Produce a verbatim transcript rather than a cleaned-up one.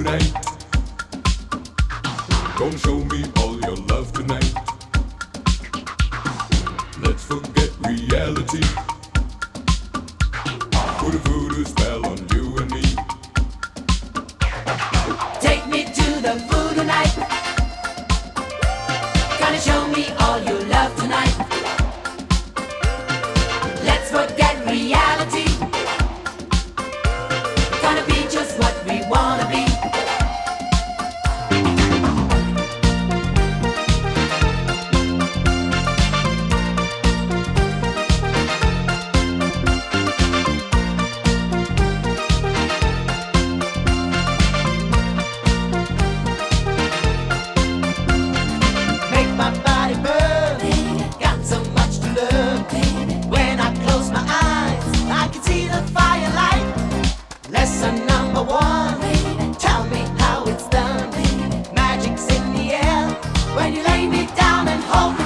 tonight. Gonna show me all your love tonight. Let's forget reality. Put a voodoo spell on you and me. Take me to the voodoo night. Gonna show me all your love tonight. Let's forget reality. Gonna be just what we wanna be. Make my body burn. Got so much to learn. When I close my eyes, I can see the firelight. Lesson number one. Tell me how it's done. Magic's in the air when you lay me down and hold me.